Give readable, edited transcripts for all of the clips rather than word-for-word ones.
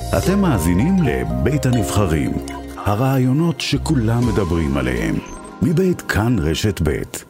אתם מאזינים לבית הנבחרים, הרעיונות שכולם מדברים עליהם, מבית כאן רשת בית.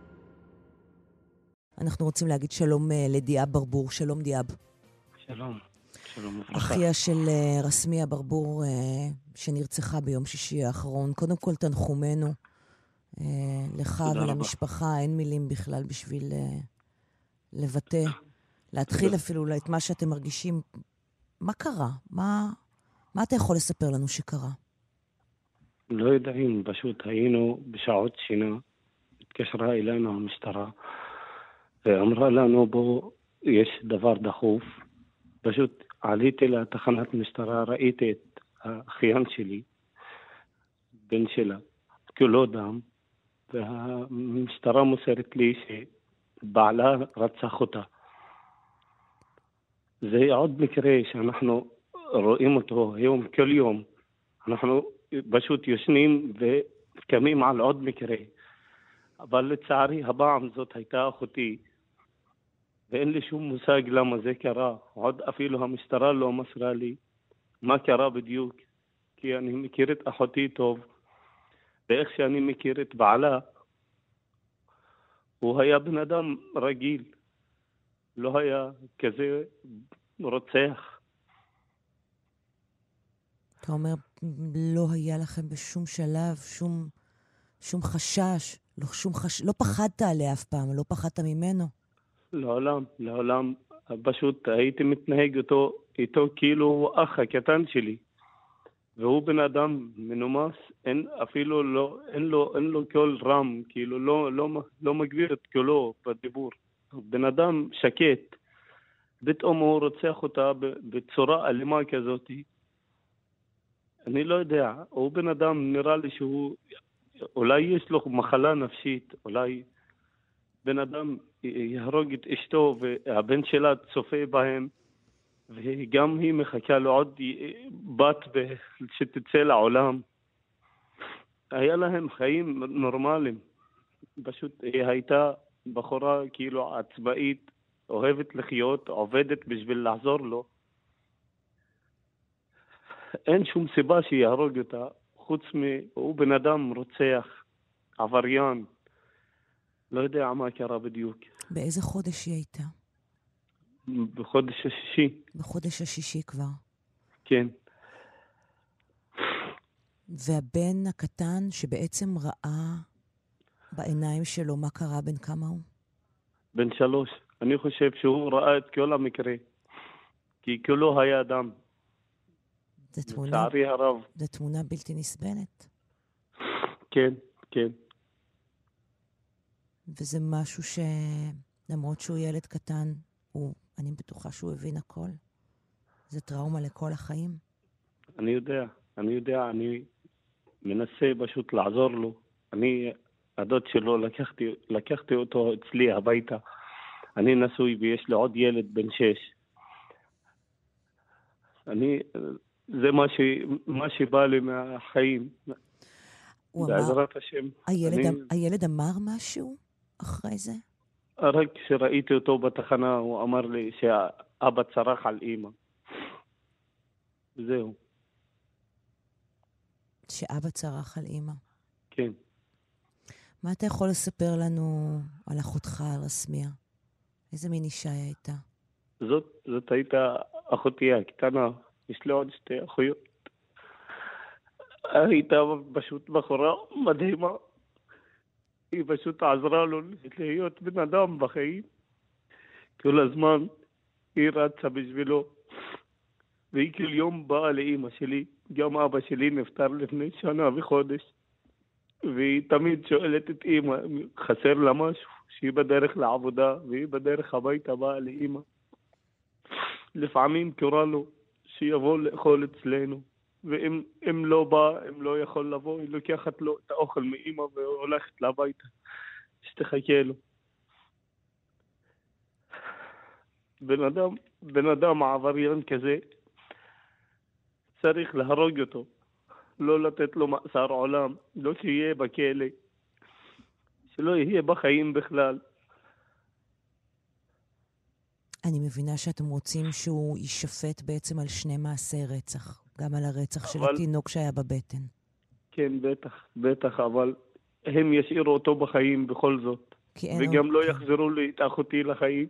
אנחנו רוצים להגיד שלום לדיאב ברבור. שלום דיאב. שלום, שלום. אחיה של רסמיה ברבור שנרצחה ביום שישי האחרון. קודם כל תנחומנו לך ולמשפחה. אין מילים בכלל בשביל לבטא, להתחיל אפילו את מה שאתם מרגישים. מה קרה? מה אתה יכול לספר לנו שקרה? לא יודעים, פשוט היינו בשעות שינה, התקשרה אלינו המשטרה ואמרה לנו בו יש דבר דחוף. פשוט עליתי לתחנת משטרה, ראיתי את האחיין שלי, בן שלה, כולו דם, והמשטרה מוסרת לי שבעלה רצח אותה. זה עוד מקרה שאנחנו רואים אותו היום, כל יום. אנחנו פשוט ישנים וקמים על עוד מקרה. אבל לצערי הפעם זאת הייתה אחותי, ואין לי שום מושג למה זה קרה. עוד אפילו המשטרה לא מסרה לי מה קרה בדיוק, כי אני מכיר את אחותי טוב, ואיך שאני מכיר את בעלה, הוא היה בן אדם רגיל, לא היה כזה רוצח. אתה אומר, לא היה לכם בשום שלב, שום חשש, לא פחדת עליה אף פעם, לא פחדת ממנו? לעולם, פשוט הייתי מתנהג איתו כאילו הוא אח הקטן שלי, והוא בן אדם מנומס, אין לו קול רם, כאילו לא מגביר את קולו בדיבור. בן אדם שקט, פתאום הוא רוצח אותה בצורה אלימה כזאת. אני לא יודע, הוא בן אדם, נראה לי שהוא, אולי יש לו מחלה נפשית, אולי בן אדם יהרוג את אשתו והבן שלה צופה בהם, וגם היא מחכה לו עוד בת שתצא לעולם. היה להם חיים נורמליים. פשוט היא הייתה בחורה כאילו עצמאית, אוהבת לחיות, עובדת בשביל לעזור לו. אין שום סיבה שיהרוג אותה, חוץ הוא בן אדם רוצח, עבריין. לא יודע מה קרה בדיוק. באיזה חודש היא הייתה? בחודש השישי. בחודש השישי כבר. כן. והבן הקטן שבעצם ראה בעיניים שלו מה קרה, בן כמה הוא? בן 3. אני חושב שהוא ראה את כל המקרה, כי כולו היה דם. לצערי הרב. זו תמונה בלתי נסבלת. כן, כן. וזה משהו למרות שהוא ילד קטן, אני בטוחה שהוא הבין הכל. זה טראומה לכל החיים. אני יודע, אני מנסה פשוט לעזור לו. הדוד שלו, לקחתי אותו אצלי הביתה. אני נשוי ויש לי עוד ילד בן 6. זה מה שבא לי מהחיים. בעזרת השם. הילד אמר משהו אחרי זה? רק כשראיתי אותו בתחנה, הוא אמר לי שאבא צרח על אמא. זהו. שאבא צרח על אמא? כן. מה אתה יכול לספר לנו על אחותך, על רסמיה? איזה מין אישה היא הייתה? זאת הייתה אחותי הקטנה. יש לי עוד 2 אחיות. הייתה פשוט בחורה מדהימה. היא פשוט עזרה לו להיות בן אדם בחיים. כל הזמן היא רצה בשבילו. והיא כל יום באה לאמא שלי. גם אבא שלי נפטר לפני 1 שנה וחודש. והיא תמיד שואלת את אמא, חסר לה משהו, שהיא בדרך לעבודה, והיא בדרך הביתה באה לאמא. לפעמים קורא לו שיבוא לאכול אצלנו, ואם לא בא, אם לא יכול לבוא, היא לוקחת לו את האוכל מאמא והולכת לביתה, שתחכה לו. בן אדם עבריין כזה, צריך להרוג אותו. לא לתת לו מאסר עולם, לא שיהיה בכלא, שלא יהיה בחיים בכלל. אני מבינה שאתם רוצים שהוא יישפט בעצם על 2 מעשי רצח, גם על הרצח של התינוק שהיה בבטן. כן, בטח, אבל הם ישאירו אותו בחיים בכל זאת. וגם לא יחזרו לי את אחותי לחיים.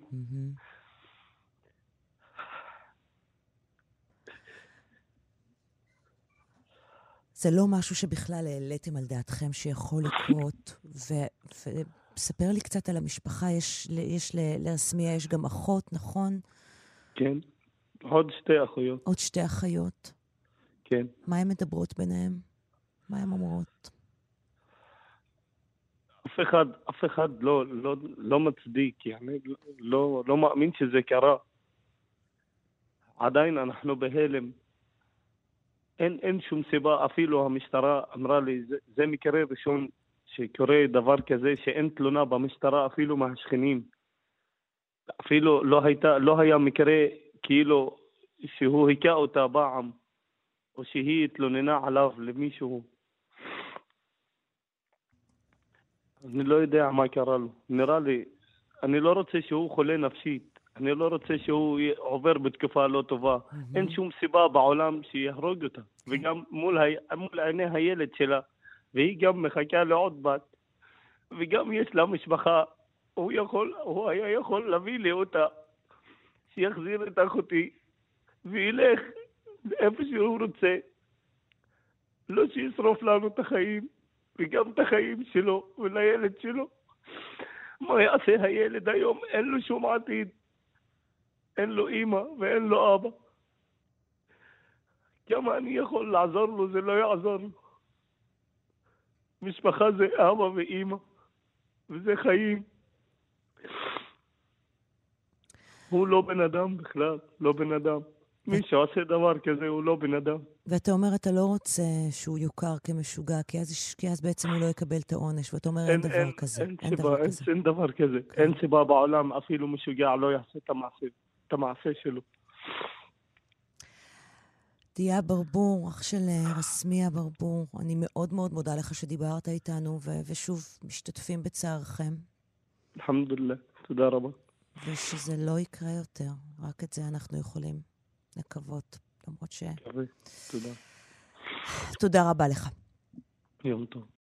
זה לא משהו שבכלל העליתם על דעתכם שיכול לקרות, וספר לי קצת על המשפחה. יש לרסמיה, יש גם אחות, נכון? כן, עוד 2 אחיות. עוד 2 אחיות? כן. מה הן מדברות ביניהם? מה הן אומרות? אף אחד לא מצדיק, אני לא מאמין שזה קרה. עדיין אנחנו בהלם. אין שום סיבה, אפילו המשטרה אמרה לי, זה מקרה ראשון שקורה דבר כזה, שאין תלונה במשטרה אפילו מהשכנים. אפילו לא היה מקרה כאילו שהוא היכה אותה פעם, או שהיא התלוננה עליו למישהו. אני לא יודע מה קרה לו. נראה לי, אני לא רוצה שהוא חולה נפשית. אני לא רוצה שהוא עובר בתקופה לא טובה. אין שום סיבה בעולם שיהרוג אותה. וגם מול עיני הילד שלה. והיא גם מחכה לעוד בת. וגם יש לה משפחה. הוא היה יכול להביא לי אותה. שיחזיר את אחותי. וילך איפה שהוא רוצה. לא שישרוף לנו את החיים. וגם את החיים שלו ולילד שלו. מה יעשה הילד היום? אין לו שום עתיד. אין לו אמא ואין לו אבא. כמה אני יכול לעזור לו, זה לא יעזור לו. משפחה זה אבא ואמא. וזה חיים. הוא לא בן אדם בכלל, לא בן אדם. מי שעושה דבר כזה הוא לא בן אדם. ואתה אומר, אתה לא רוצה שהוא יוכר כמשוגע, כי אז בעצם הוא לא יקבל את העונש, ואתה אומר, אין דבר כזה. אין דבר כזה. אין סיבה בעולם, אפילו משוגע לא יעשה את המעשה שלו. דיה ברבור, אח של רסמיה ברבור, אני מאוד מאוד מודה לך שדיברת איתנו, ושוב, משתתפים בצערכם. אלחמדולillah, תודה רבה. ושזה לא יקרה יותר, רק את זה אנחנו יכולים לקוות, למרות ש... תודה. תודה רבה לך. יום טוב.